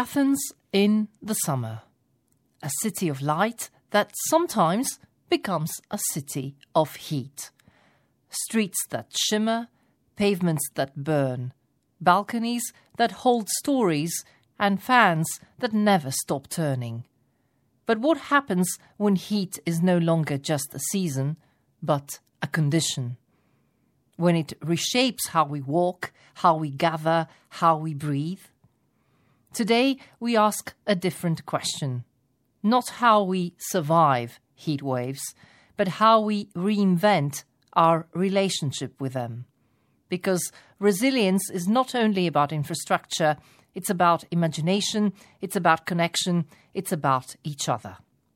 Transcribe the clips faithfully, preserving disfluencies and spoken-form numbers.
Athens in the summer. A city of light that sometimes becomes a city of heat. Streets that shimmer, pavements that burn, balconies that hold stories, and fans that never stop turning. But what happens when heat is no longer just a season, but a condition? When it reshapes how we walk, how we gather, how we breathe? Today we ask a different question. Not how we survive heat waves, but how we reinvent our relationship with them. Because resilience is not only about infrastructure, it's about imagination, it's about connection, it's about each other.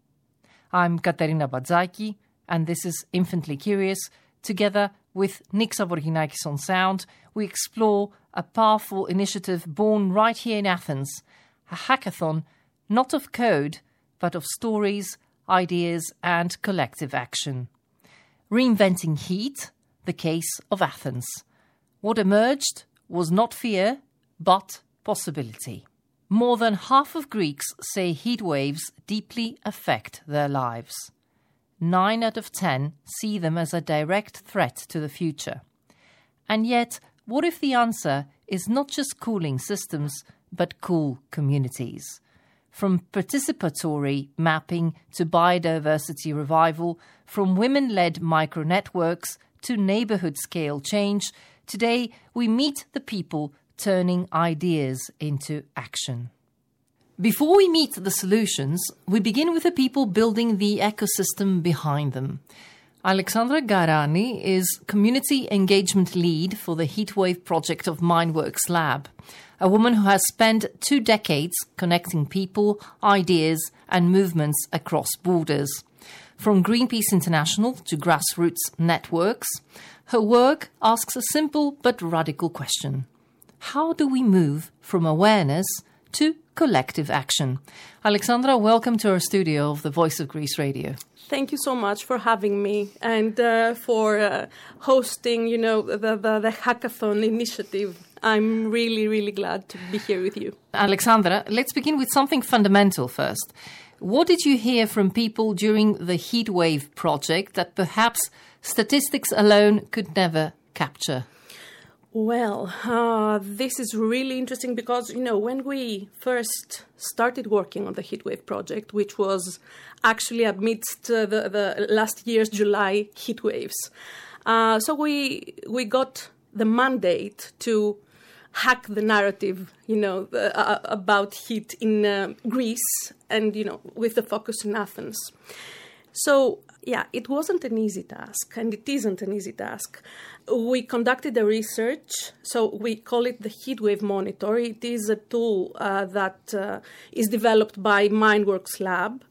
I'm Katerina Badzaiki, and this is Infinitely Curious. Together with Nick Savorginakis on sound, we explore a powerful initiative born right here in Athens, a hackathon not of code, but of stories, ideas, and collective action. Reinventing heat, the case of Athens. What emerged was not fear, but possibility. More than half of Greeks say heat waves deeply affect their lives. Nine out of ten see them as a direct threat to the future. And yet, what if the answer is not just cooling systems, but cool communities? From participatory mapping to biodiversity revival, from women-led micro-networks to neighborhood-scale change, today we meet the people turning ideas into action. Before we meet the solutions, we begin with the people building the ecosystem behind them. Alexandra Garani is Community Engagement Lead for the Heatwave project of Mindworks Lab, a woman who has spent two decades connecting people, ideas, and movements across borders. From Greenpeace International to grassroots networks, her work asks a simple but radical question. How do we move from awareness to collective action? Alexandra, welcome to our studio of the Voice of Greece Radio. Thank you so much for having me and uh, for uh, hosting, you know, the, the, the hackathon initiative. I'm really, really glad to be here with you. Alexandra, let's begin with something fundamental first. What did you hear from people during the Heatwave project that perhaps statistics alone could never capture? Well, uh, this is really interesting because, you know, when we first started working on the Heatwave project, which was actually amidst uh, the, the last year's July heatwaves, uh, so we we got the mandate to hack the narrative, you know, uh, about heat in uh, Greece and, you know, with the focus in Athens. So, yeah, it wasn't an easy task, and it isn't an easy task. We conducted a research, so we call it the Heatwave Monitor. It is a tool uh, that uh, is developed by Mindworks Lab,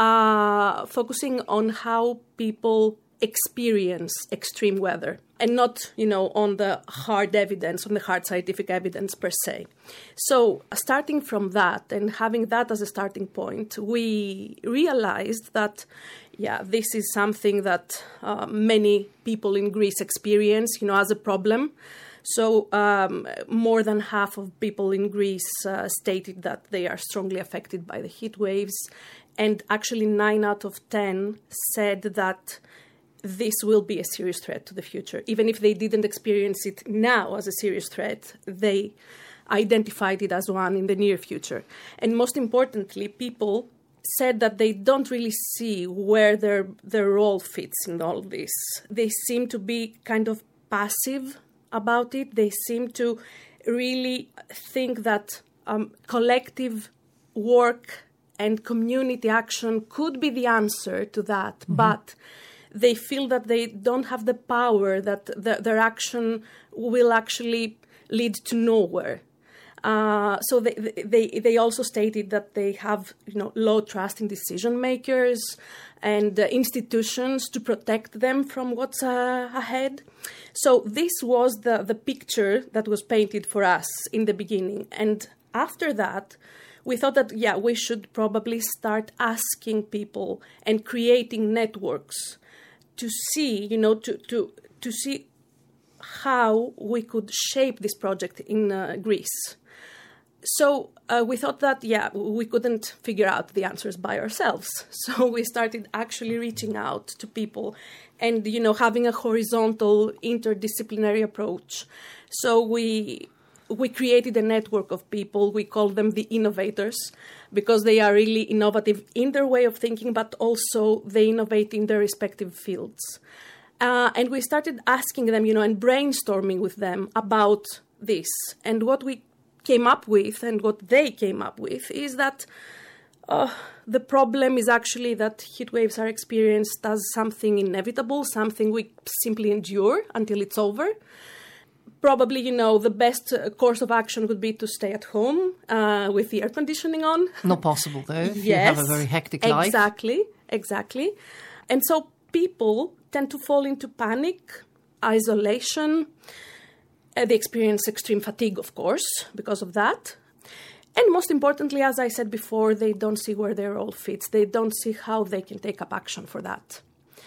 uh, focusing on how people experience extreme weather, and not, you know, on the hard evidence, on the hard scientific evidence per se. So starting from that and having that as a starting point, we realized that, yeah, this is something that uh, many people in Greece experience, you know, as a problem. So um, more than half of people in Greece uh, stated that they are strongly affected by the heat waves. And actually nine out of ten said that this will be a serious threat to the future. Even if they didn't experience it now as a serious threat, they identified it as one in the near future. And most importantly, people said that they don't really see where their their role fits in all of this. They seem to be kind of passive about it. They seem to really think that um, collective work and community action could be the answer to that, mm-hmm. but they feel that they don't have the power, that the, their action will actually lead to nowhere. Uh, so they, they they also stated that they have, you know, low trust in decision makers and uh, institutions to protect them from what's uh, ahead. So this was the, the picture that was painted for us in the beginning. And after that, we thought that, yeah, we should probably start asking people and creating networks to see, you know, to to to see how we could shape this project in uh, Greece. So uh, we thought that, yeah, we couldn't figure out the answers by ourselves. So we started actually reaching out to people and, you know, having a horizontal interdisciplinary approach. So we we created a network of people. We call them the innovators because they are really innovative in their way of thinking, but also they innovate in their respective fields. Uh, and we started asking them, you know, and brainstorming with them about this. And what we came up with and what they came up with is that uh, the problem is actually that heat waves are experienced as something inevitable, something we simply endure until it's over. Probably, you know, the best uh, course of action would be to stay at home uh, with the air conditioning on. Not possible, though, if yes, you have a very hectic life. Exactly, exactly. And so people tend to fall into panic, isolation. Uh, they experience extreme fatigue, of course, because of that. And most importantly, as I said before, they don't see where their role fits. They don't see how they can take up action for that.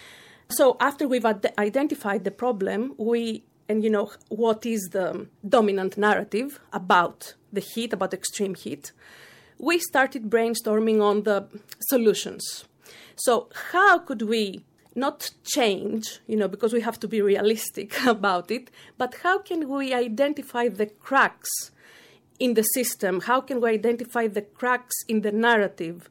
So after we've ad- identified the problem, we, and you know, what is the dominant narrative about the heat, about extreme heat, we started brainstorming on the solutions. So how could we not change, you know, because we have to be realistic about it, but how can we identify the cracks in the system? How can we identify the cracks in the narrative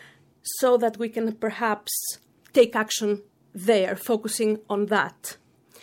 so that we can perhaps take action there, focusing on that?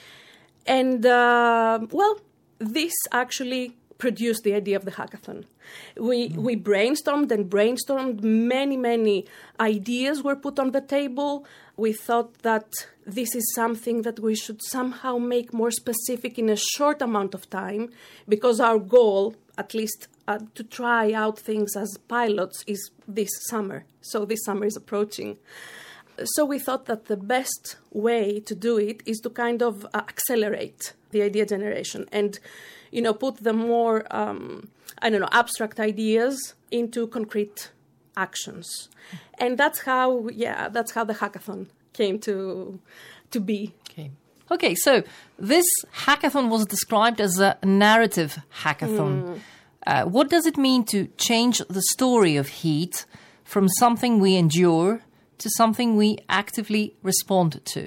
And, uh, well, this actually produced the idea of the hackathon. We mm. we brainstormed and brainstormed. Many, many ideas were put on the table. We thought that this is something that we should somehow make more specific in a short amount of time, because our goal, at least uh, to try out things as pilots, is this summer. So this summer is approaching. So we thought that the best way to do it is to kind of uh, accelerate the idea generation and, you know, put the more, um, I don't know, abstract ideas into concrete actions. And that's how, yeah, that's how the hackathon came to to be. Okay. Okay, so this hackathon was described as a narrative hackathon. Mm. Uh, what does it mean to change the story of heat from something we endure to something we actively respond to?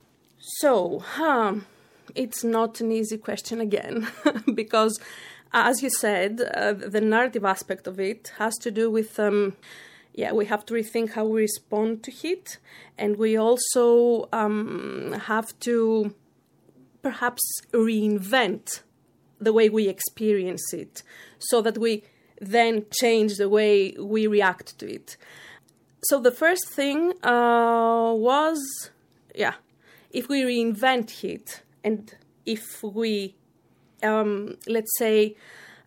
So, huh, it's not an easy question again, because, as you said, uh, the narrative aspect of it has to do with, um, yeah, we have to rethink how we respond to heat, and we also um, have to perhaps reinvent the way we experience it so that we then change the way we react to it. So the first thing uh, was, yeah, if we reinvent heat and if we, um, let's say,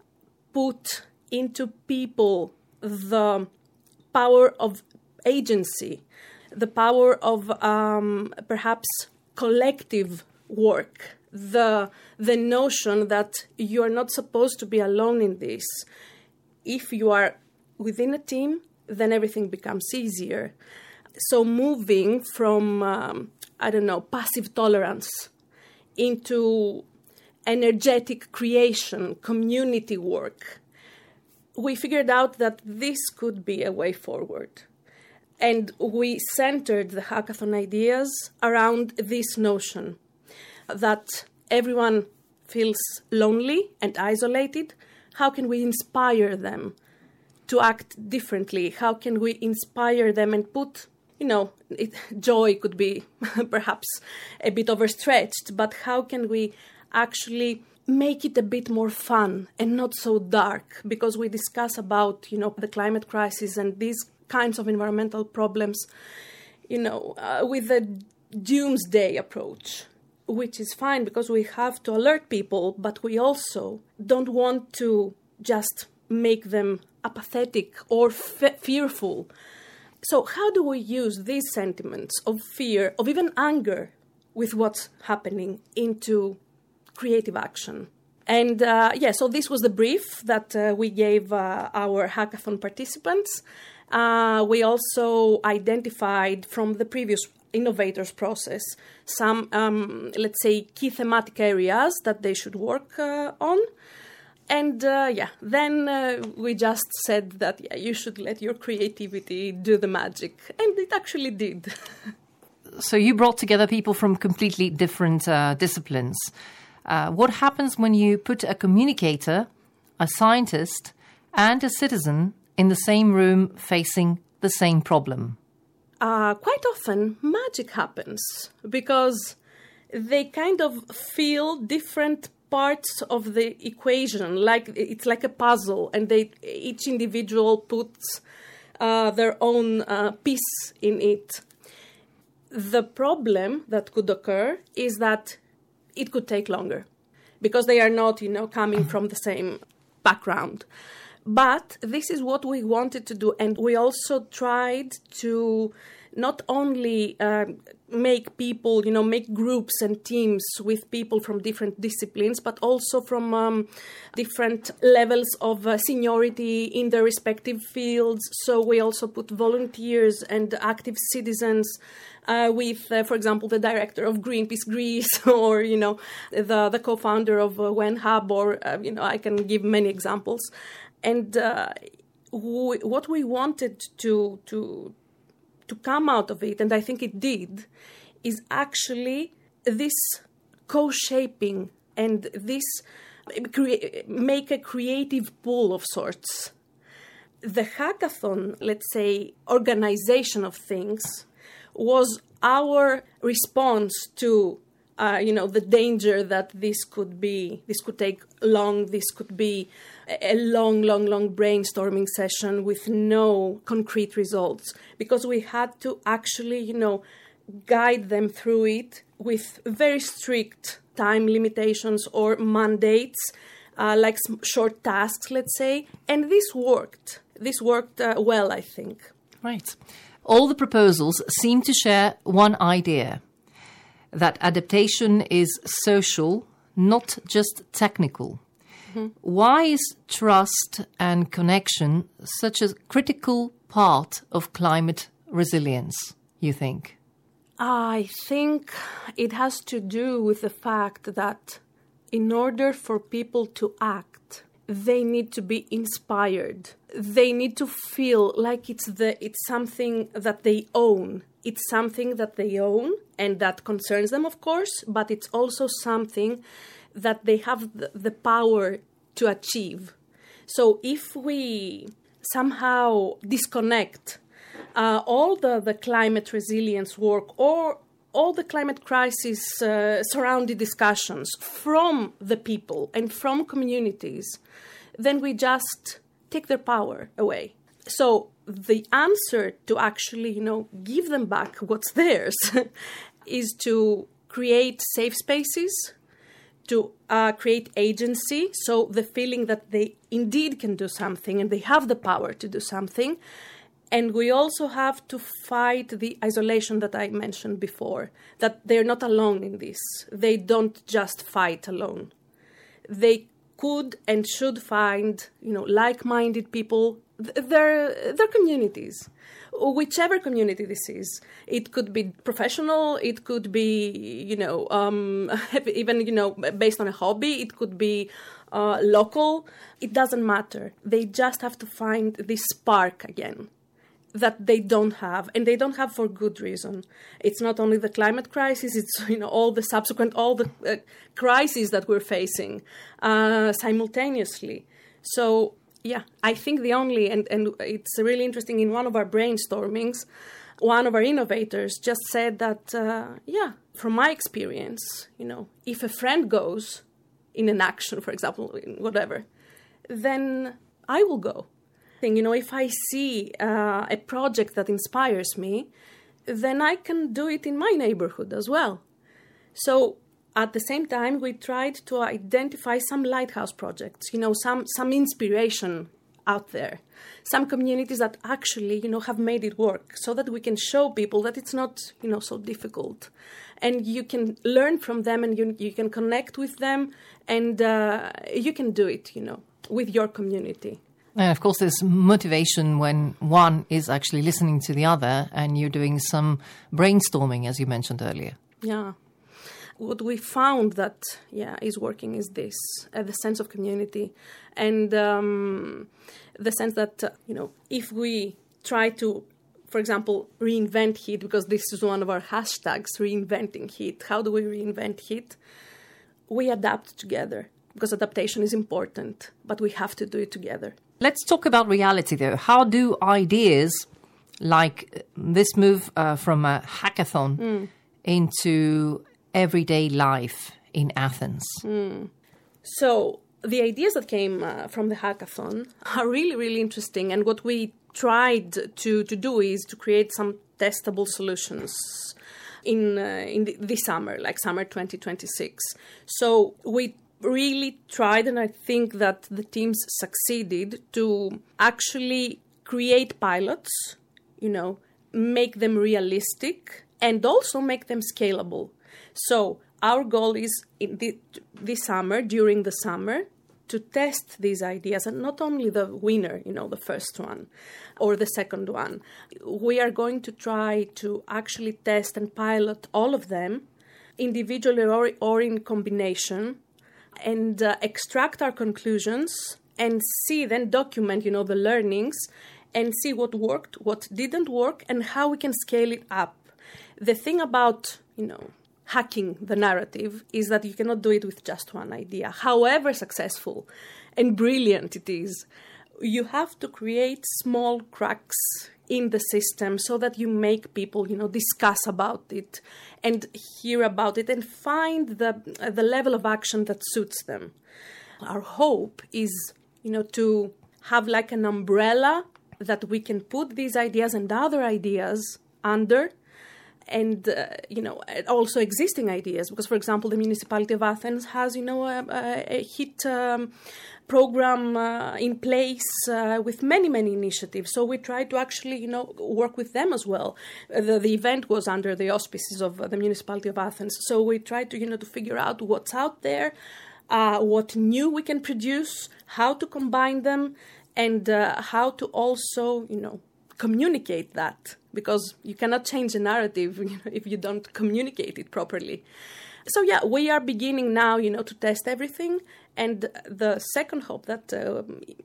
put into people the power of agency, the power of um, perhaps collective work, the the notion that you are not supposed to be alone in this. If you are within a team, then everything becomes easier. So moving from, um, I don't know, passive tolerance into energetic creation, community work, we figured out that this could be a way forward. And we centered the hackathon ideas around this notion that everyone feels lonely and isolated. How can we inspire them to act differently? How can we inspire them and put, you know, it, joy could be perhaps a bit overstretched, but how can we actually make it a bit more fun and not so dark? Because we discuss about, you know, the climate crisis and these kinds of environmental problems, you know, uh, with the doomsday approach, which is fine because we have to alert people, but we also don't want to just make them apathetic or fe- fearful. So how do we use these sentiments of fear, of even anger with what's happening into creative action? And uh, yeah, so this was the brief that uh, we gave uh, our hackathon participants. Uh, we also identified from the previous innovators process some, um, let's say, key thematic areas that they should work uh, on. And uh, yeah, then uh, we just said that yeah, you should let your creativity do the magic. And it actually did. So you brought together people from completely different uh, disciplines. Uh, what happens when you put a communicator, a scientist, and a citizen in the same room facing the same problem? Uh, quite often, magic happens because they kind of feel different parts of the equation, like it's like a puzzle, and they each individual puts uh, their own uh, piece in it. The problem that could occur is that it could take longer because they are not, you know, coming from the same background. But this is what we wanted to do, and we also tried to not only uh, make people, you know, make groups and teams with people from different disciplines, but also from um, different levels of uh, seniority in their respective fields. So we also put volunteers and active citizens uh, with, uh, for example, the director of Greenpeace Greece or, you know, the, the co-founder of uh, WenHub, or, uh, you know, I can give many examples. And uh, we, what we wanted to to to come out of it, and I think it did, is actually this co-shaping and this crea- make a creative pool of sorts. The hackathon, let's say, organization of things was our response to Uh, you know, the danger that this could be, this could take long, this could be a long, long, long brainstorming session with no concrete results, because we had to actually, you know, guide them through it with very strict time limitations or mandates, uh, like short tasks, let's say. And this worked. This worked uh, well, I think. Right. All the proposals seem to share one idea: that adaptation is social, not just technical. Mm-hmm. Why is trust and connection such a critical part of climate resilience, you think? I think it has to do with the fact that in order for people to act, they need to be inspired. They need to feel like it's the it's something that they own. It's something that they own and that concerns them, of course, but it's also something that they have the, the power to achieve. So if we somehow disconnect uh, all the, the climate resilience work or all the climate crisis uh, surrounding discussions from the people and from communities, then we just take their power away. So the answer to actually, you know, give them back what's theirs is to create safe spaces, to uh, create agency, so the feeling that they indeed can do something and they have the power to do something. And we also have to fight the isolation that I mentioned before, that they're not alone in this. They don't just fight alone. They could and should find, you know, like-minded people, their their communities, whichever community this is. It could be professional, it could be, you know, um, even, you know, based on a hobby, it could be uh, local. It doesn't matter. They just have to find this spark again that they don't have, and they don't have for good reason. It's not only the climate crisis, it's, you know, all the subsequent, all the uh, crises that we're facing uh, simultaneously. So, yeah, I think the only, and, and it's really interesting, in one of our brainstormings, one of our innovators just said that, uh, yeah, from my experience, you know, if a friend goes in an action, for example, in whatever, then I will go. You know, if I see uh, a project that inspires me, then I can do it in my neighborhood as well. So at the same time, we tried to identify some lighthouse projects, you know, some, some inspiration out there, some communities that actually, you know, have made it work, so that we can show people that it's not, you know, so difficult. And you can learn from them, and you, you can connect with them, and uh, you can do it, you know, with your community. And of course, there's motivation when one is actually listening to the other and you're doing some brainstorming, as you mentioned earlier. Yeah. what we found that, yeah, is working is this, uh, the sense of community. And um, the sense that, uh, you know, if we try to, for example, reinvent heat, because this is one of our hashtags, reinventing heat. How do we reinvent heat? We adapt together, because adaptation is important, but we have to do it together. Let's talk about reality, though. How do ideas like this move uh, from a hackathon mm. into everyday life in Athens? Mm. So the ideas that came uh, from the hackathon are really, really interesting. And what we tried to, to do is to create some testable solutions in uh, in the, this summer, like summer twenty twenty-six. So we really tried, and I think that the teams succeeded, to actually create pilots, you know, make them realistic, and also make them scalable. So our goal is in the, this summer, during the summer, to test these ideas, and not only the winner, you know, the first one or the second one. We are going to try to actually test and pilot all of them individually or, or in combination, and uh, extract our conclusions and see, then document, you know, the learnings and see what worked, what didn't work, and how we can scale it up. The thing about, you know, hacking the narrative is that you cannot do it with just one idea. However successful and brilliant it is, you have to create small cracks in the system so that you make people, you know, discuss about it and hear about it and find the uh, the level of action that suits them. Our hope is, you know, to have like an umbrella that we can put these ideas and other ideas under, and, uh, you know, also existing ideas. Because, for example, the municipality of Athens has, you know, a, a, a heat um, program uh, in place uh, with many, many initiatives. So we try to actually, you know, work with them as well. The, the event was under the auspices of the municipality of Athens. So we try to, you know, to figure out what's out there, uh, what new we can produce, how to combine them, and uh, how to also, you know, communicate that, because you cannot change the narrative, you know, if you don't communicate it properly. So yeah, we are beginning now, you know, to test everything. And the second hope that uh,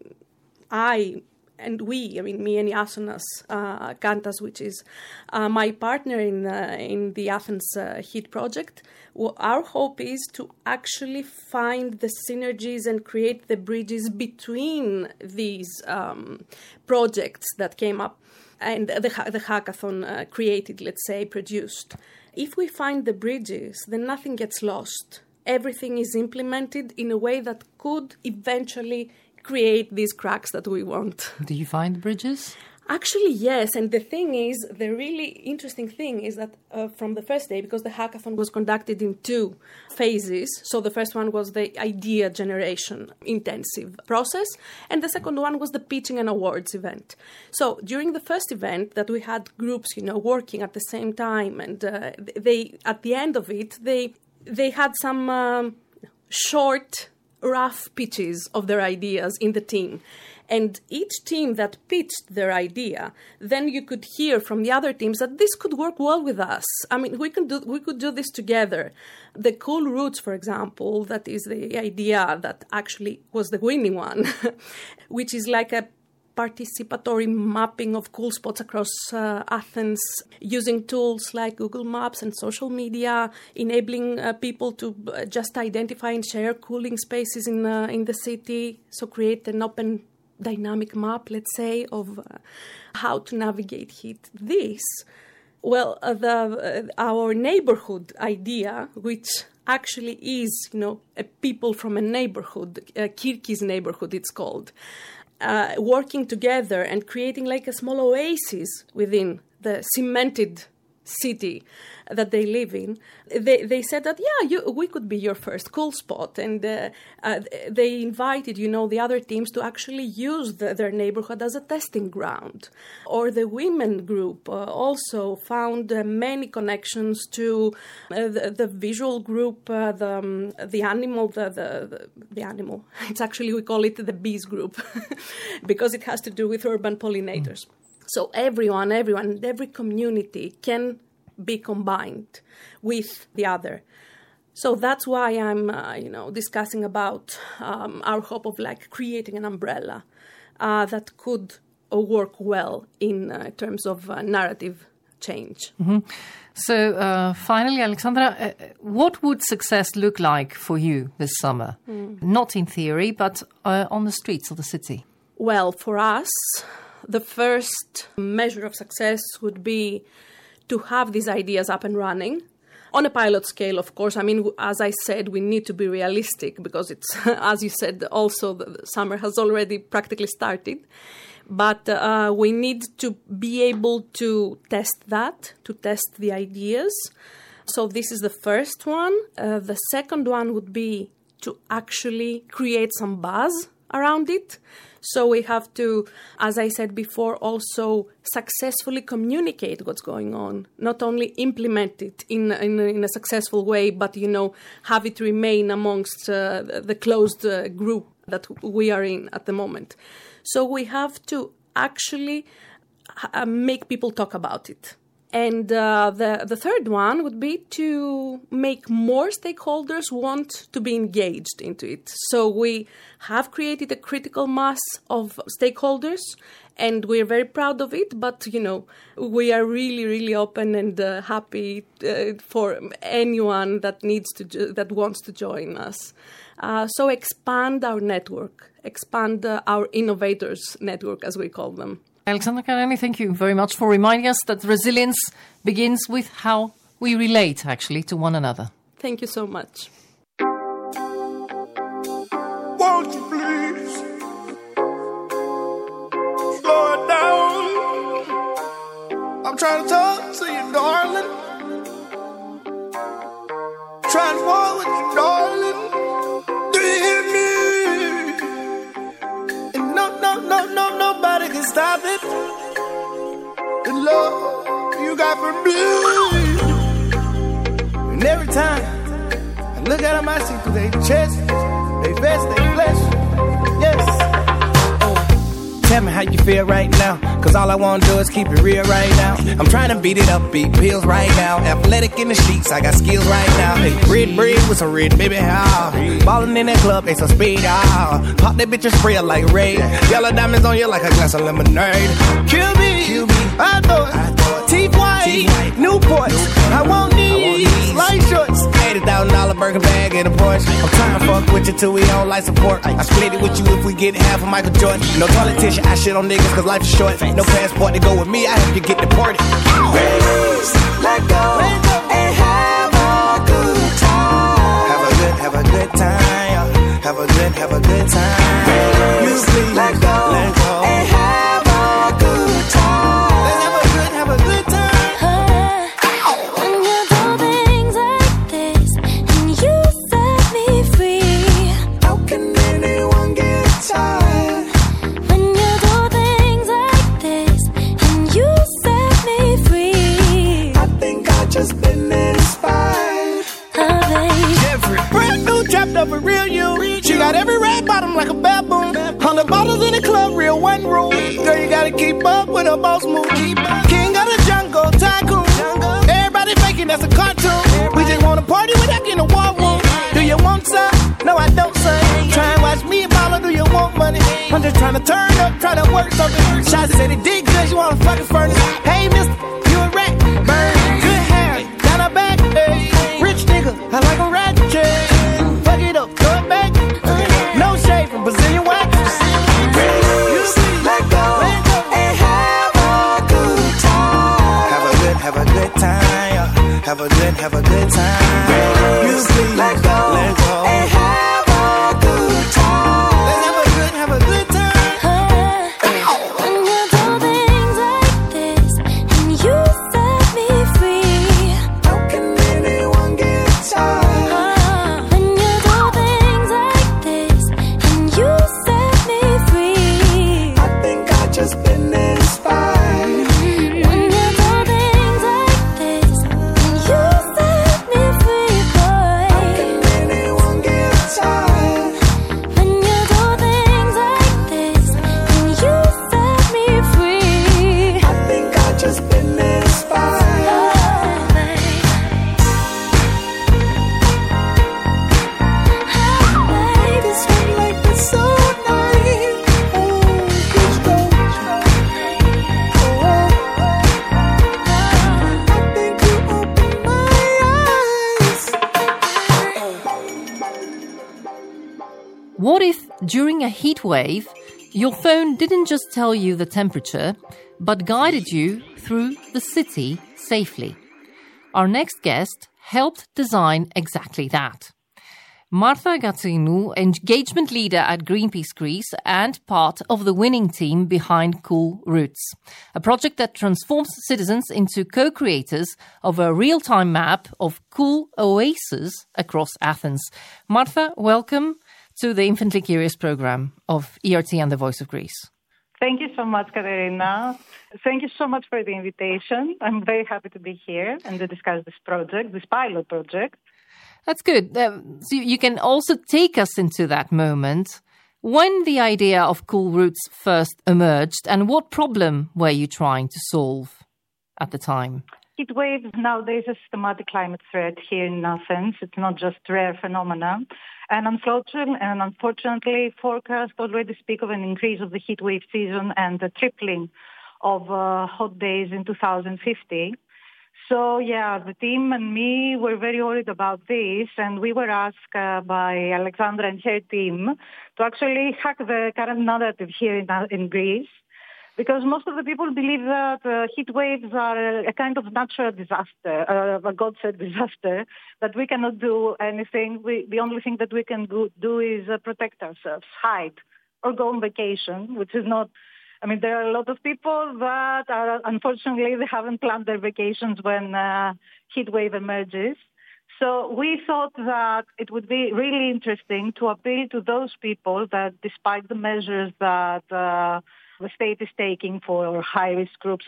I and we, I mean, me and Iasonas uh, Kantas, which is uh, my partner in uh, in the Athens uh, Heat project, well, our hope is to actually find the synergies and create the bridges between these um, projects that came up and the, the hackathon uh, created, let's say, produced. If we find the bridges, then nothing gets lost. Everything is implemented in a way that could eventually create these cracks that we want. Do you find bridges? Actually, yes. And the thing is, the really interesting thing is that uh, from the first day, because the hackathon was conducted in two phases. So the first one was the idea generation intensive process. And the second one was the pitching and awards event. So during the first event that we had groups, you know, working at the same time, and uh, they, at the end of it, they, they had some um, short, rough pitches of their ideas in the team. And each team that pitched their idea, then you could hear from the other teams that this could work well with us. I mean, we can do we could do this together. The Cool Routes, for example, that is the idea that actually was the winning one, which is like a participatory mapping of cool spots across uh, Athens, using tools like Google Maps and social media, enabling uh, people to uh, just identify and share cooling spaces in uh, in the city. So create an open dynamic map, let's say, of uh, how to navigate heat. This, well, uh, the uh, our neighborhood idea, which actually is, you know, a people from a neighborhood, uh, Kirkis neighborhood, it's called. Uh, working together and creating like a small oasis within the cemented city that they live in. They they said that, yeah, you, we could be your first cool spot. And uh, uh, they invited, you know, the other teams to actually use the, their neighborhood as a testing ground. Or the women group uh, also found uh, many connections to uh, the, the visual group, uh, the um, the animal, the, the, the animal. It's actually, we call it the bees group because it has to do with urban pollinators. Mm. So everyone, everyone, every community can be combined with the other. So that's why I'm, uh, you know, discussing about um, our hope of like creating an umbrella uh, that could uh, work well in uh, terms of uh, narrative change. Mm-hmm. So uh, finally, Alexandra, uh, what would success look like for you this summer? Mm. Not in theory, but uh, on the streets of the city. Well, for us, the first measure of success would be to have these ideas up and running. On a pilot scale, of course. I mean, as I said, we need to be realistic because it's, as you said, also the summer has already practically started. But uh, we need to be able to test that, to test the ideas. So this is the first one. Uh, the second one would be to actually create some buzz around it. So we have to, as I said before, also successfully communicate what's going on, not only implement it in, in, in a successful way, but, you know, have it remain amongst uh, the closed uh, group that we are in at the moment. So we have to actually uh, make people talk about it. And uh, the, the third one would be to make more stakeholders want to be engaged into it. So we have created a critical mass of stakeholders, and we're very proud of it. But, you know, we are really, really open and uh, happy uh, for anyone that needs to jo- that wants to join us. Uh, so expand our network, expand uh, our innovators network, as we call them. Alexandra Kareli, thank you very much for reminding us that resilience begins with how we relate, actually, to one another. Thank you so much. Won't you please slow it down? I'm trying to talk to you, darling. Trying to walk with you, darling. Do you hear me? And no, no, no, no, nobody can stop it. The love you got for me. And every time I look at them, I see through their chest, they vest, they flesh. Yes. Oh. Tell me how you feel right now, cause all I wanna do is keep it real right now. I'm trying to beat it up, beat pills right now. Athletic in the sheets, I got skills right now. Hey, red bread with some red, baby, how? Ballin' in that club, they some speed, ah. Pop that bitch and spray it like raid. Yellow diamonds on you like a glass of lemonade. Kill me, Kill me. I thought, teeth white, Newports. I want these, light shorts. eighty thousand dollars burger bag in a Porsche. I'm trying to fuck with you till we don't like support. I split it with you if we get half of Michael Jordan. No toilet tissue, I shit on niggas cause life is short. No passport to go with me, I help you get deported. Please let go, let go and have a good time. Have a good, have a good time. Have a good, have a good time. Please let go, let go and have a good time. Let's have a good, have a good time. When you do things like this and you set me free, how can anyone get tired? when you do things like this and you set me free, I think I just been inspired. oh baby, Every brand new trapped up a real you. She got every red bottom like a baboon. Hundred bottles in the club, real one room. Girl, you gotta keep up with her boss move. King of the jungle, tycoon. Everybody faking that's a cartoon. We just wanna party without getting a war room. Do you want some? No, I don't, son. Try and watch me follow. Do you want money? I'm just trying to turn up, try to work something. Shots said it did good, you wanna fucking furnace. Hey, mister, you a rat. Burn, good hair, down her back. Hey, rich nigga, I like a rat chain. Fuck it up, throw it back. No shade from Brazilian wax. Please let go and have a good time. Have a good, have a good time. Have a good, have a good time. Please let go and have a good time. Let's have a good, have a good time. when you do things like this What if, during a heat wave, your phone didn't just tell you the temperature, but guided you through the city safely? Our next guest helped design exactly that. Martha Gatsinou, engagement leader at Greenpeace Greece and part of the winning team behind Cool Routes, a project that transforms citizens into co-creators of a real-time map of cool oases across Athens. Martha, welcome to the Infinitely Curious program of E R T and the Voice of Greece. Thank you so much, Katerina. Thank you so much for the invitation. I'm very happy to be here and to discuss this project, this pilot project. That's good. Um, so you can also take us into that moment when the idea of Cool Routes first emerged, and what problem were you trying to solve at the time? Heat waves nowadays a systematic climate threat here in Athens. It's not just a rare phenomenon. And unfortunately, and unfortunately, forecasts already speak of an increase of the heat wave season and a tripling of uh, hot days in two thousand fifty. So, yeah, the team and me were very worried about this, and we were asked uh, by Alexandra and her team to actually hack the current narrative here in, uh, in Greece, because most of the people believe that uh, heat waves are a, a kind of natural disaster, uh, a God-said disaster, that we cannot do anything. We, the only thing that we can go, do is uh, protect ourselves, hide, or go on vacation, which is not... I mean, there are a lot of people that are, unfortunately, they haven't planned their vacations when uh, heat wave emerges. So we thought that it would be really interesting to appeal to those people that, despite the measures that uh, the state is taking for high-risk groups,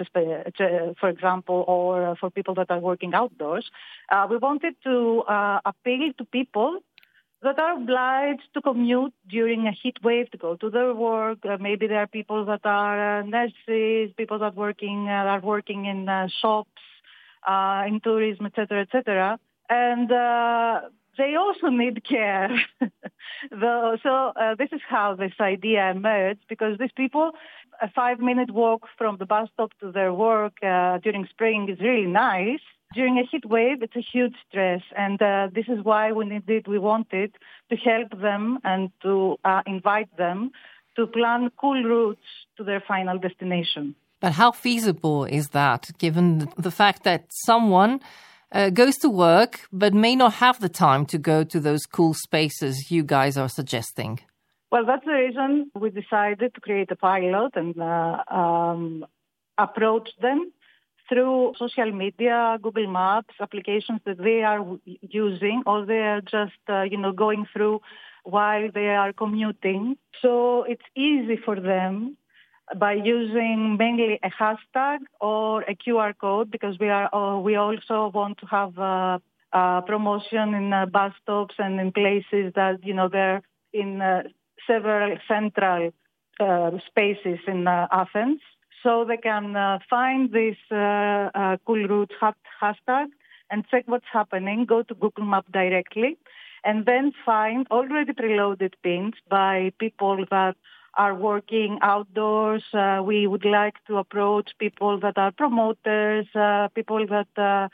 for example, or for people that are working outdoors, uh, we wanted to uh, appeal to people that are obliged to commute during a heat wave to go to their work. Uh, maybe there are people that are uh, nurses, people that working uh, are working in uh, shops, uh, in tourism, et cetera, et cetera. And uh, they also need care. the, so uh, this is how this idea emerged, because these people, a five-minute walk from the bus stop to their work uh, during spring is really nice. During a heat wave, it's a huge stress, and uh, this is why we needed, we wanted to help them and to uh, invite them to plan cool routes to their final destination. But how feasible is that, given the fact that someone uh, goes to work but may not have the time to go to those cool spaces you guys are suggesting? Well, that's the reason we decided to create a pilot and uh, um, approach them through social media, Google Maps, applications that they are using, or they are just, uh, you know, going through while they are commuting. So it's easy for them by using mainly a hashtag or a Q R code, because we are uh, we also want to have uh, uh, promotion in uh, bus stops and in places that, you know, they're in uh, several central uh, spaces in uh, Athens. So they can uh, find this uh, uh, Cool Routes hashtag and check what's happening, go to Google Maps directly, and then find already preloaded pins by people that are working outdoors. Uh, we would like to approach people that are promoters, uh, people that uh,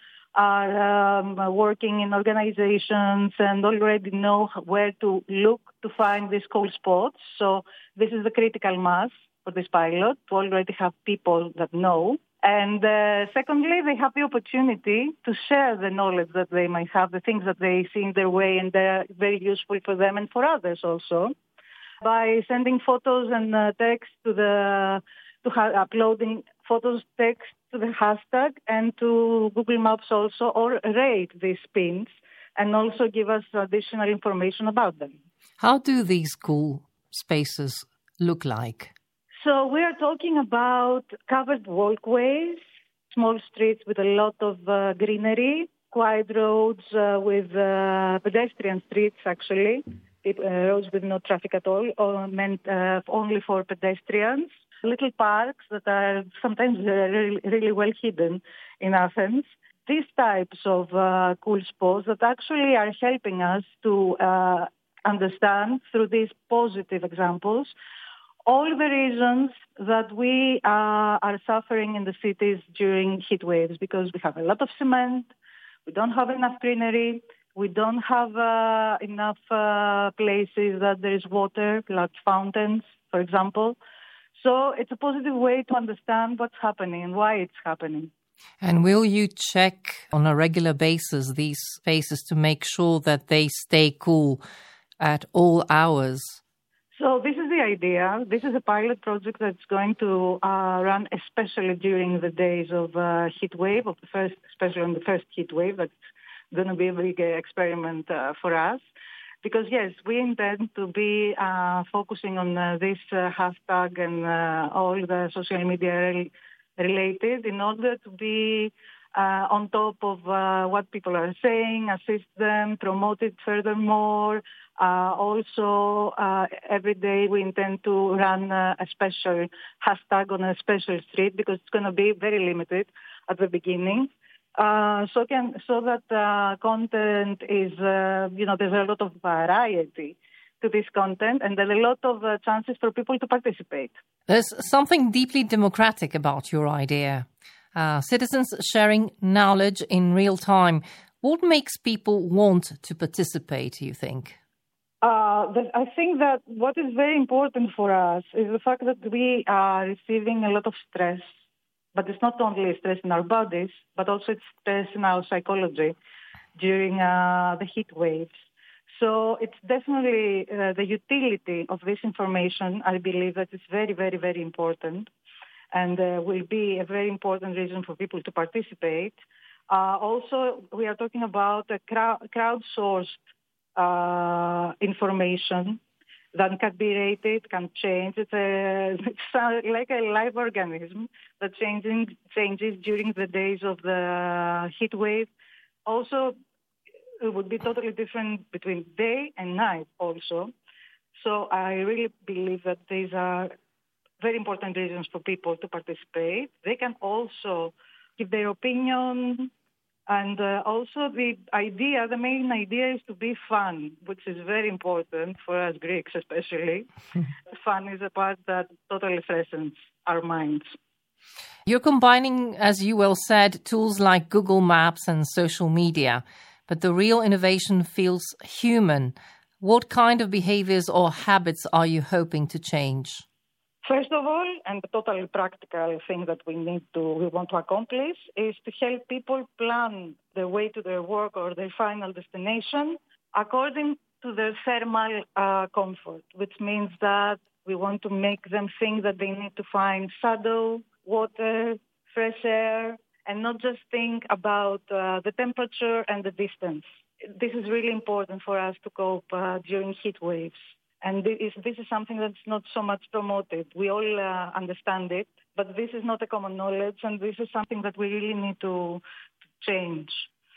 are um, working in organizations and already know where to look to find these cool spots. So this is the critical mass for this pilot, to already have people that know. And uh, secondly, they have the opportunity to share the knowledge that they might have, the things that they see in their way, and they're very useful for them and for others also, by sending photos and uh, text to the, to ha- uploading photos, text to the hashtag and to Google Maps also, or rate these pins and also give us additional information about them. How do these cool spaces look like? So we are talking about covered walkways, small streets with a lot of uh, greenery, quiet roads uh, with uh, pedestrian streets, actually, uh, roads with no traffic at all, or meant uh, only for pedestrians, little parks that are sometimes uh, really, really well hidden in Athens. These types of uh, cool spots that actually are helping us to uh, understand through these positive examples all the reasons that we uh, are suffering in the cities during heat waves, because we have a lot of cement, we don't have enough greenery, We don't have uh, enough uh, places that there is water, like fountains, for example. So it's a positive way to understand what's happening and why it's happening. And will you check on a regular basis these spaces to make sure that they stay cool at all hours? So this is the idea. This is a pilot project that's going to uh, run especially during the days of uh, heat wave, of the first, especially on the first heat wave. That's going to be a big uh, experiment uh, for us. Because, yes, we intend to be uh, focusing on uh, this uh, hashtag and uh, all the social media re- related in order to be uh, on top of uh, what people are saying, assist them, promote it furthermore. Uh, also, uh, every day we intend to run uh, a special hashtag on a special street because it's going to be very limited at the beginning. Uh, so can so that uh, content is, uh, you know, there's a lot of variety to this content and there are a lot of uh, chances for people to participate. There's something deeply democratic about your idea. Uh, citizens sharing knowledge in real time. What makes people want to participate, do you think? Uh, the, I think that what is very important for us is the fact that we are receiving a lot of stress. But it's not only stress in our bodies, but also it's stress in our psychology during uh, the heat waves. So it's definitely uh, the utility of this information. I believe that it's very, very, very important and uh, will be a very important reason for people to participate. Uh, also, we are talking about a crowd, crowdsourced uh, information that can be rated, can change. It's, a, it's like a live organism that changing, changes during the days of the heat wave. Also, it would be totally different between day and night also. So I really believe that these are very important reasons for people to participate. They can also give their opinion. And uh, also the idea, the main idea is to be fun, which is very important for us Greeks especially. Fun is a part that totally freshens our minds. You're combining, as you well said, tools like Google Maps and social media, but the real innovation feels human. What kind of behaviors or habits are you hoping to change? First of all, and the totally practical thing that we need to, we want to accomplish is to help people plan their way to their work or their final destination according to their thermal uh, comfort, which means that we want to make them think that they need to find shadow, water, fresh air, and not just think about uh, the temperature and the distance. This is really important for us to cope uh, during heat waves. And this is, this is something that's not so much promoted. We all uh, understand it, but this is not a common knowledge, and this is something that we really need to, to change.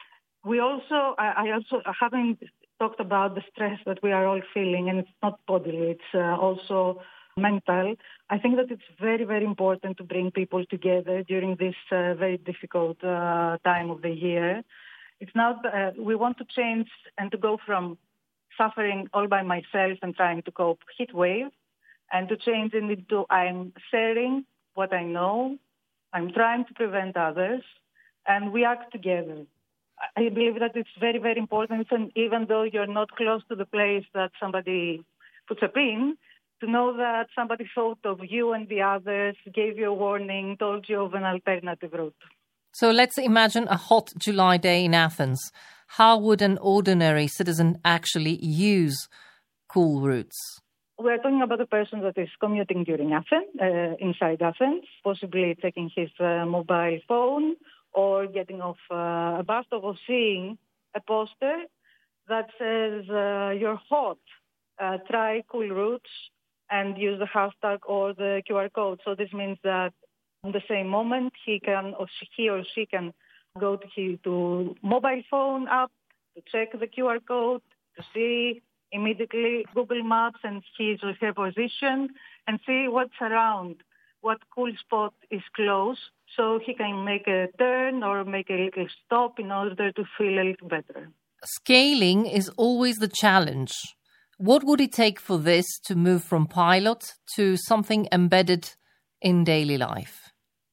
We also, I, I also haven't talked about the stress that we are all feeling, and it's not bodily, it's uh, also mental. I think that it's very, very important to bring people together during this uh, very difficult uh, time of the year. It's not, uh, we want to change and to go from suffering all by myself and trying to cope heat wave, and to change it into I'm sharing what I know, I'm trying to prevent others, and we act together. I believe that it's very, very important, and even though you're not close to the place that somebody puts a pin, to know that somebody thought of you and the others, gave you a warning, told you of an alternative route. So let's imagine a hot July day in Athens. How would an ordinary citizen actually use cool routes? We're talking about a person that is commuting during Athens, uh, inside Athens, possibly taking his uh, mobile phone or getting off uh, a bus stop or seeing a poster that says, uh, you're hot, uh, try cool routes and use the hashtag or the Q R code. So this means that in the same moment, he can, or she, he or she can go to his to mobile phone app to check the Q R code, to see immediately Google Maps and his or her position, and see what's around, what cool spot is close, so he can make a turn or make a little stop in order to feel a little better. Scaling is always the challenge. What would it take for this to move from pilot to something embedded in daily life?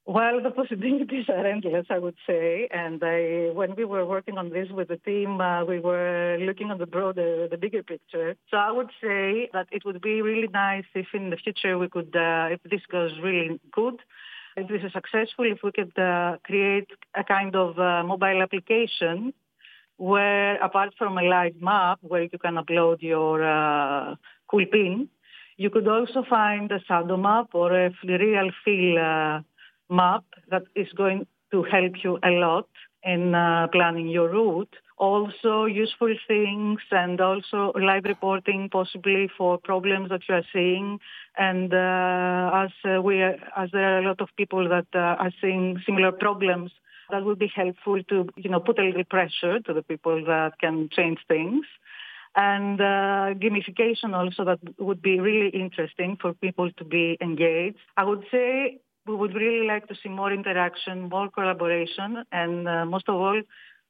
Well, the possibilities are endless, I would say. And I, when we were working on this with the team, uh, we were looking at the broader, the bigger picture. So I would say that it would be really nice if in the future we could, uh, if this goes really good, if this is successful, if we could uh, create a kind of uh, mobile application where, apart from a live map where you can upload your uh, cool pin, you could also find a shadow map or a real feel uh, map that is going to help you a lot in uh, planning your route. Also useful things and also live reporting possibly for problems that you are seeing. And uh, as uh, we are, as there are a lot of people that uh, are seeing similar problems, that would be helpful to, you know, put a little pressure to the people that can change things. And uh, gamification also, that would be really interesting for people to be engaged. I would say we would really like to see more interaction, more collaboration, and uh, most of all,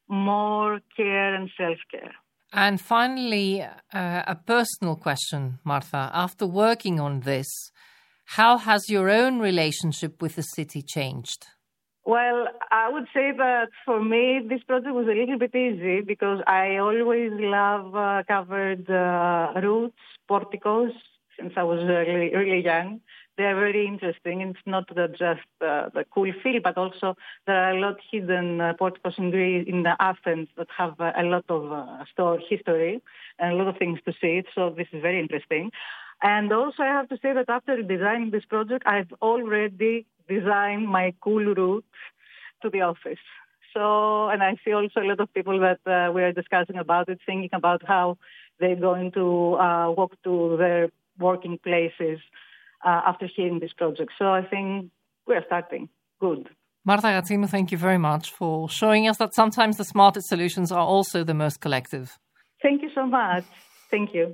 more care and self-care. And finally, uh, a personal question, Martha. After working on this, how has your own relationship with the city changed? Well, I would say that for me, this project was a little bit easy because I always love uh, covered uh, routes, porticos, since I was really, really young. They are very interesting. It's not just uh, the cool feel, but also there are a lot hidden uh, porticos in Greece, in Athens, that have uh, a lot of uh, store history and a lot of things to see. So this is very interesting. And also I have to say that after designing this project, I've already designed my cool route to the office. So, and I see also a lot of people that uh, we are discussing about it, thinking about how they're going to uh, walk to their working places Uh, after hearing this project. So I think we're starting good. Martha Ratsinou, thank you very much for showing us that sometimes the smartest solutions are also the most collective. Thank you so much. Thank you.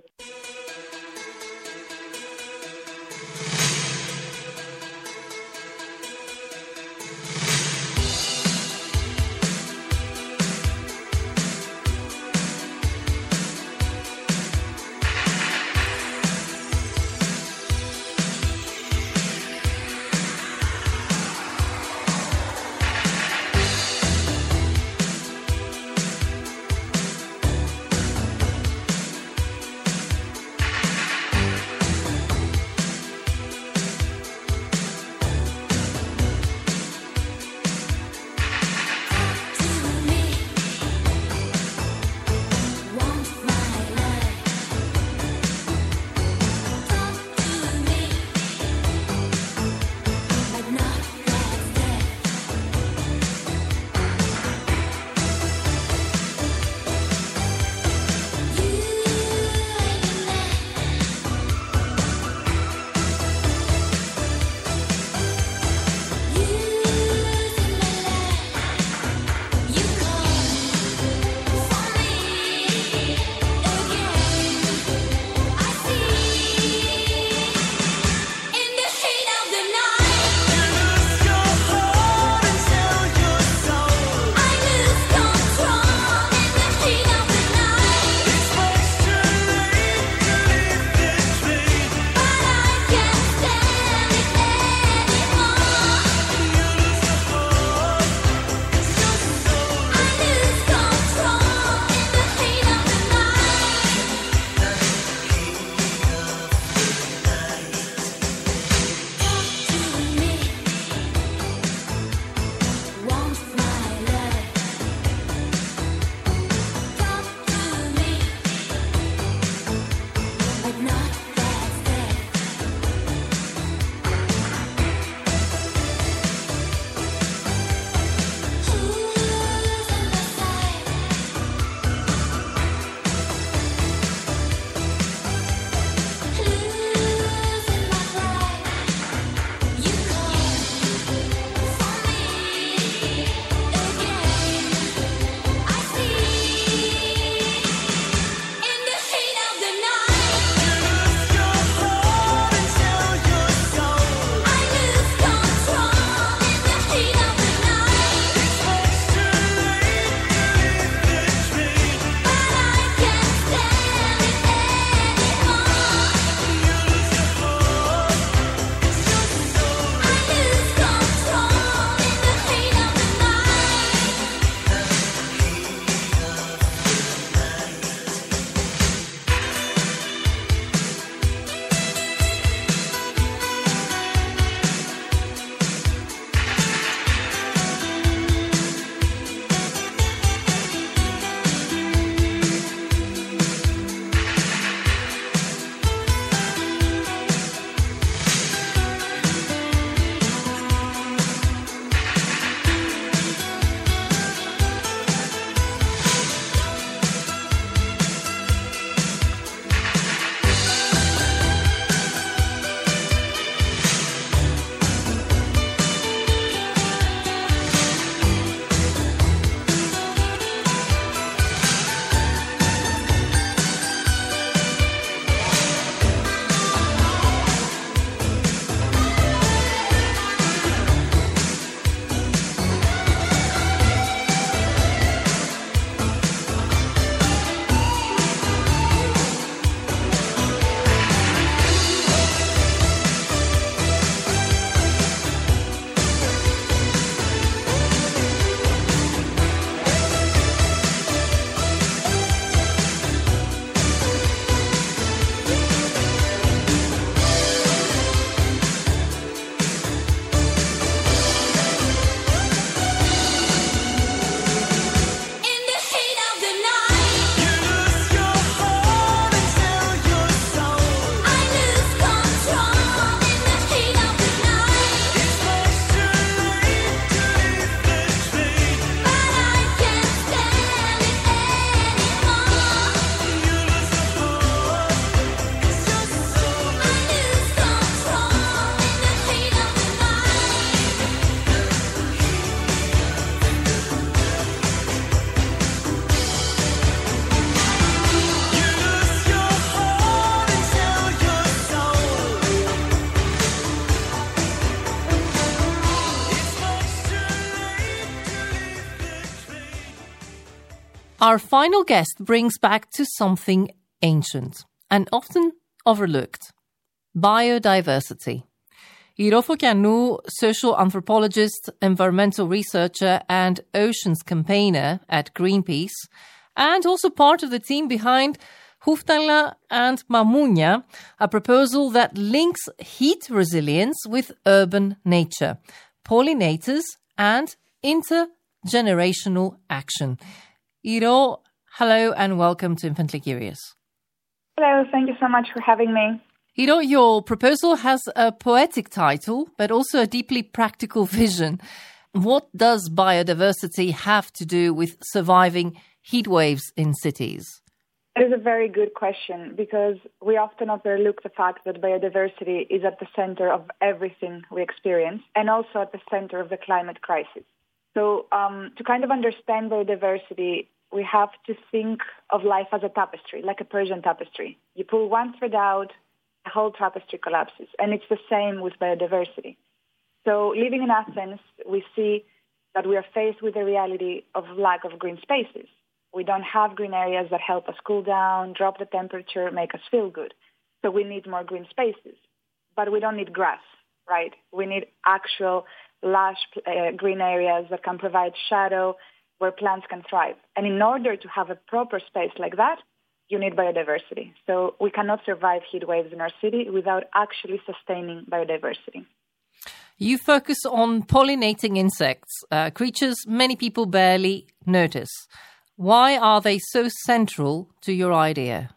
Our final guest brings back to something ancient and often overlooked: biodiversity. Iro Fokianou, social anthropologist, environmental researcher and oceans campaigner at Greenpeace, and also part of the team behind Huftala and Mamunya, a proposal that links heat resilience with urban nature, pollinators and intergenerational action. Iro, hello and welcome to Infinitely Curious. Hello, thank you so much for having me. Iro, your proposal has a poetic title, but also a deeply practical vision. What does biodiversity have to do with surviving heat waves in cities? It is a very good question, because we often overlook the fact that biodiversity is at the center of everything we experience and also at the center of the climate crisis. So um, to kind of understand biodiversity, we have to think of life as a tapestry, like a Persian tapestry. You pull one thread out, the whole tapestry collapses. And it's the same with biodiversity. So living in Athens, we see that we are faced with the reality of lack of green spaces. We don't have green areas that help us cool down, drop the temperature, make us feel good. So we need more green spaces. But we don't need grass, right? We need actual lush uh, green areas that can provide shadow, where plants can thrive. And in order to have a proper space like that, you need biodiversity. So we cannot survive heat waves in our city without actually sustaining biodiversity. You focus on pollinating insects, uh, creatures many people barely notice. Why are they so central to your idea?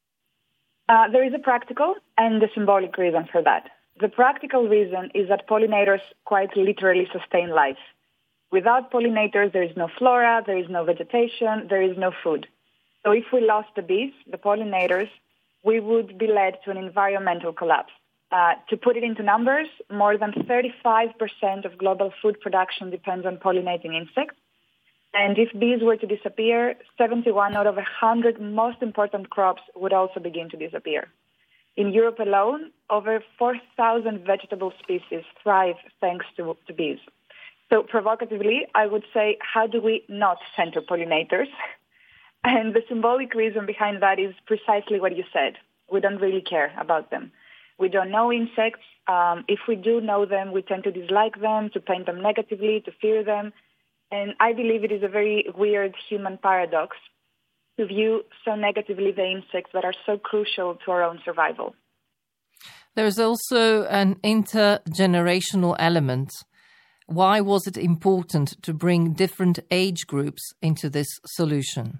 Uh, there is a practical and a symbolic reason for that. The practical reason is that pollinators quite literally sustain life. Without pollinators, there is no flora, there is no vegetation, there is no food. So if we lost the bees, the pollinators, we would be led to an environmental collapse. Uh, to put it into numbers, more than thirty-five percent of global food production depends on pollinating insects. And if bees were to disappear, seventy-one out of one hundred most important crops would also begin to disappear. In Europe alone, over four thousand vegetable species thrive thanks to, to bees. So provocatively, I would say, how do we not center pollinators? And the symbolic reason behind that is precisely what you said. We don't really care about them. We don't know insects. Um, if we do know them, we tend to dislike them, to paint them negatively, to fear them. And I believe it is a very weird human paradox to view so negatively the insects that are so crucial to our own survival. There's also an intergenerational element. Why was it important to bring different age groups into this solution?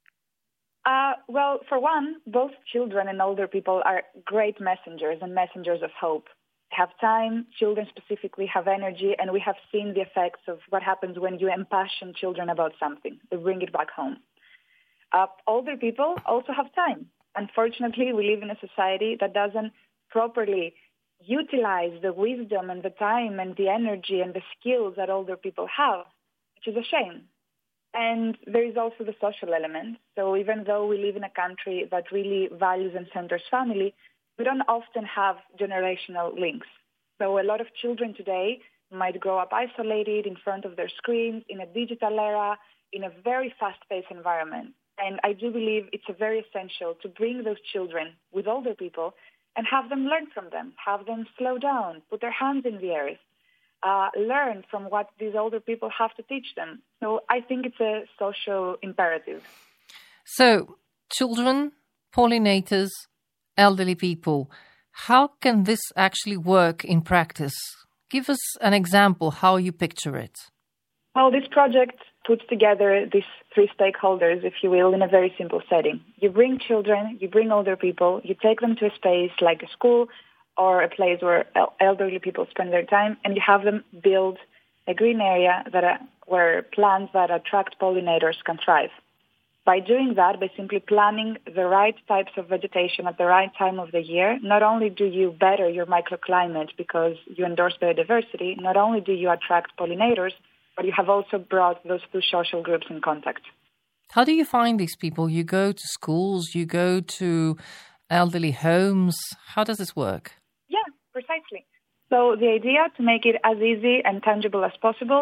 Uh, well, for one, both children and older people are great messengers and messengers of hope. They have time, children specifically have energy, and we have seen the effects of what happens when you impassion children about something. They bring it back home. Uh, older people also have time. Unfortunately, we live in a society that doesn't properly utilize the wisdom and the time and the energy and the skills that older people have, which is a shame. And there is also the social element. So even though we live in a country that really values and centers family, we don't often have generational links. So a lot of children today might grow up isolated in front of their screens in a digital era, in a very fast-paced environment. And I do believe it's very essential to bring those children with older people and have them learn from them, have them slow down, put their hands in the air, uh, learn from what these older people have to teach them. So I think it's a social imperative. So, children, pollinators, elderly people, how can this actually work in practice? Give us an example how you picture it. Well, this project puts together these three stakeholders, if you will, in a very simple setting. You bring children, you bring older people, you take them to a space like a school or a place where elderly people spend their time, and you have them build a green area that are, where plants that attract pollinators can thrive. By doing that, by simply planting the right types of vegetation at the right time of the year, not only do you better your microclimate because you endorse biodiversity, not only do you attract pollinators, but you have also brought those two social groups in contact. How do you find these people? You go to schools, you go to elderly homes. How does this work? Yeah, precisely. So the idea to make it as easy and tangible as possible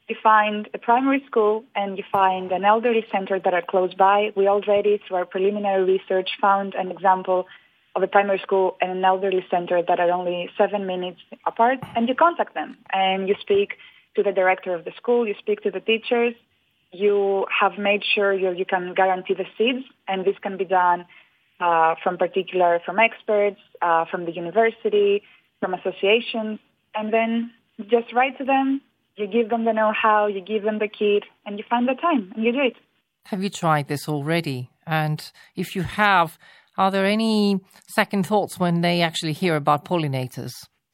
You find a primary school and you find an elderly center that are close by. We already, through our preliminary research, found an example of a primary school and an elderly center that are only seven minutes apart, and you contact them and you speak to the director of the school, you speak to the teachers, you have made sure you, you can guarantee the seeds, and this can be done uh, from particular, from experts, uh, from the university, from associations, and then just write to them, you give them the know-how, you give them the kit, and you find the time, and you do it. Have you tried this already? And if you have, are there any second thoughts when they actually hear about pollinators?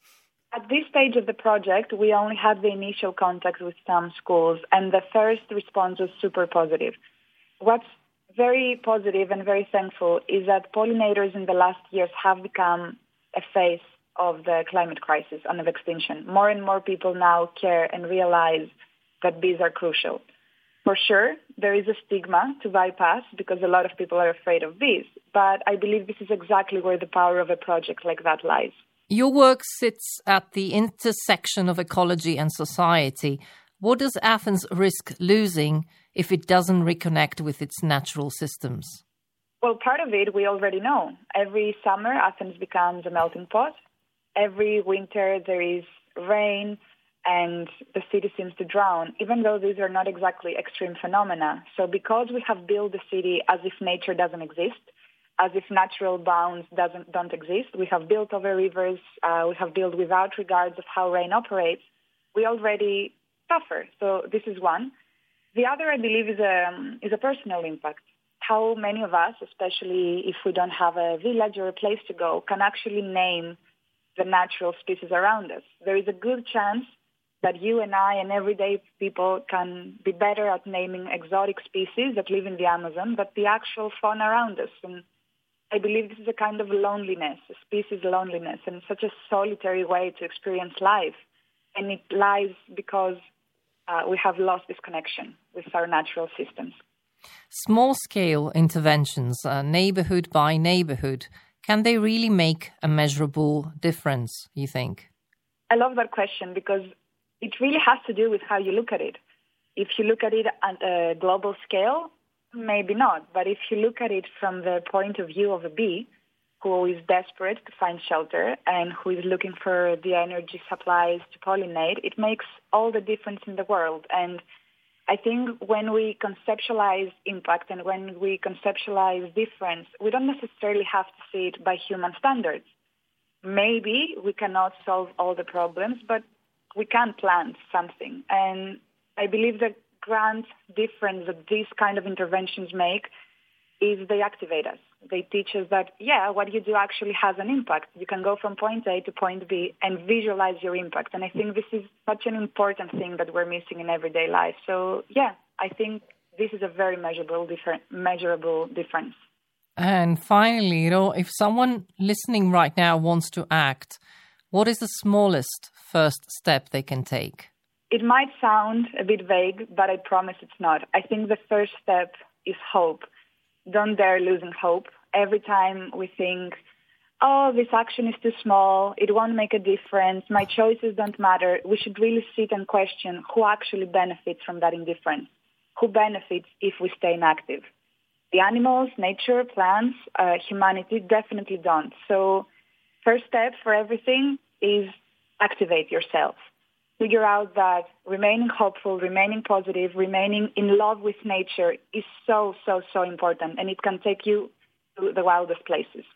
At this stage of the project, we only had the initial contact with some schools, and the first response was super positive. What's very positive and very thankful is that pollinators in the last years have become a face of the climate crisis and of extinction. More and more people now care and realize that bees are crucial. For sure, there is a stigma to bypass because a lot of people are afraid of bees, but I believe this is exactly where the power of a project like that lies. Your work sits at the intersection of ecology and society. What does Athens risk losing if it doesn't reconnect with its natural systems? Well, part of it we already know. Every summer, Athens becomes a melting pot. Every winter, there is rain and the city seems to drown, even though these are not exactly extreme phenomena. So because we have built the city as if nature doesn't exist, as if natural bounds doesn't don't exist, we have built over rivers, uh, we have built without regards of how rain operates, we already suffer. So this is one. The other, I believe, is a, is a personal impact. How many of us, especially if we don't have a village or a place to go, can actually name the natural species around us? There is a good chance that you and I and everyday people can be better at naming exotic species that live in the Amazon, but the actual fauna around us. And I believe this is a kind of loneliness, a species loneliness, and such a solitary way to experience life. And it lies because uh, we have lost this connection with our natural systems. Small-scale interventions, uh, neighborhood by neighborhood, can they really make a measurable difference, you think? I love that question because it really has to do with how you look at it. If you look at it at a global scale, maybe not. But if you look at it from the point of view of a bee who is desperate to find shelter and who is looking for the energy supplies to pollinate, it makes all the difference in the world. And I think when we conceptualize impact and when we conceptualize difference, we don't necessarily have to see it by human standards. Maybe we cannot solve all the problems, but we can plant something. And I believe the grand difference that these kind of interventions make is they activate us. They teach us that, yeah, what you do actually has an impact. You can go from point A to point B and visualize your impact. And I think this is such an important thing that we're missing in everyday life. So, yeah, I think this is a very measurable, different, measurable difference. And finally, you know, if someone listening right now wants to act, what is the smallest first step they can take? It might sound a bit vague, but I promise it's not. I think the first step is hope. Don't dare losing hope. Every time we think, oh, this action is too small, it won't make a difference, my choices don't matter, we should really sit and question who actually benefits from that indifference. Who benefits if we stay inactive? The animals, nature, plants, uh, humanity definitely don't. So first step for everything is activate yourself. Figure out that remaining hopeful, remaining positive, remaining in love with nature is so, so, so important, and it can take you to the wildest places.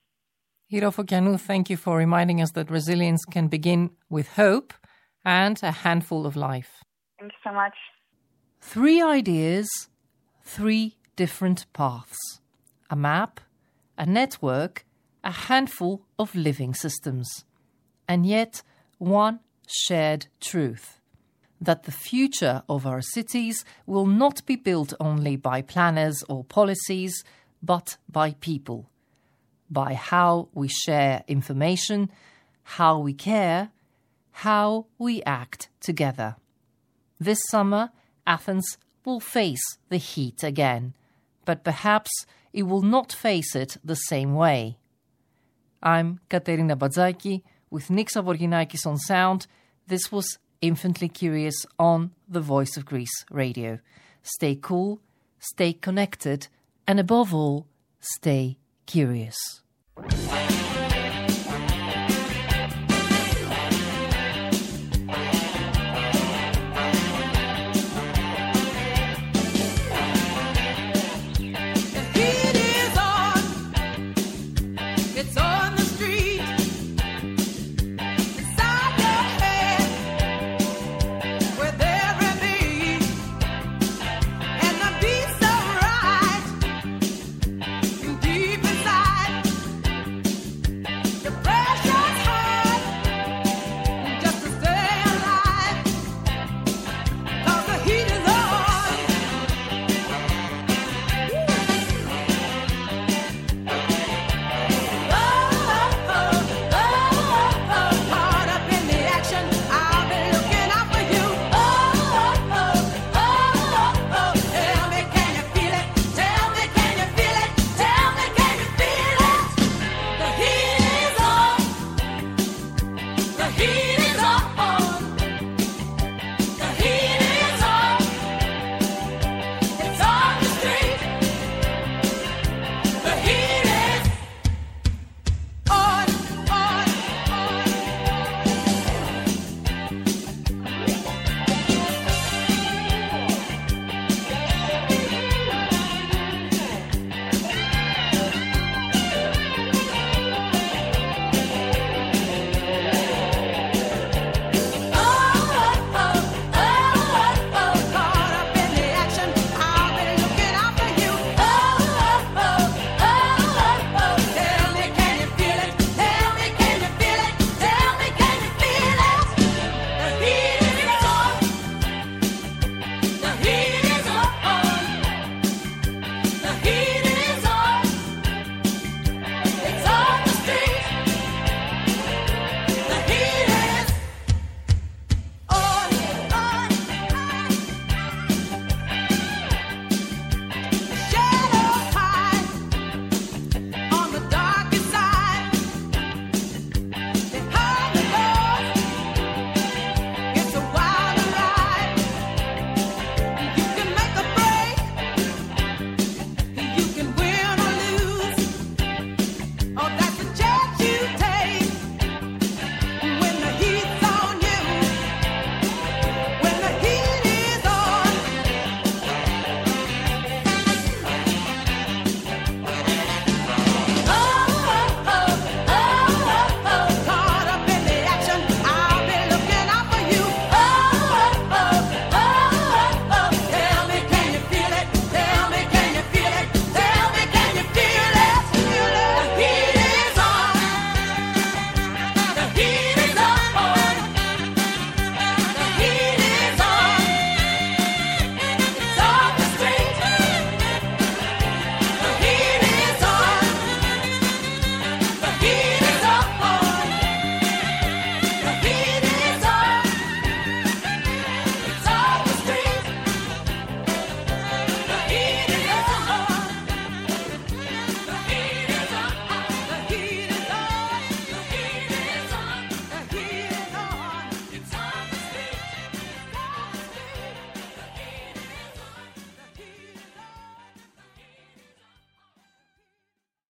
Hiro Fokianou, thank you for reminding us that resilience can begin with hope and a handful of life. Thank you so much. Three ideas, three different paths. A map, a network, a handful of living systems. And yet, one shared truth, that the future of our cities will not be built only by planners or policies, but by people, by how we share information, how we care, how we act together. This summer, Athens will face the heat again, but perhaps it will not face it the same way. I'm Katerina Badzaki with Nick Savorginakis on sound. This was Infinitely Curious on the Voice of Greece radio. Stay cool, stay connected, and above all, stay curious. It's all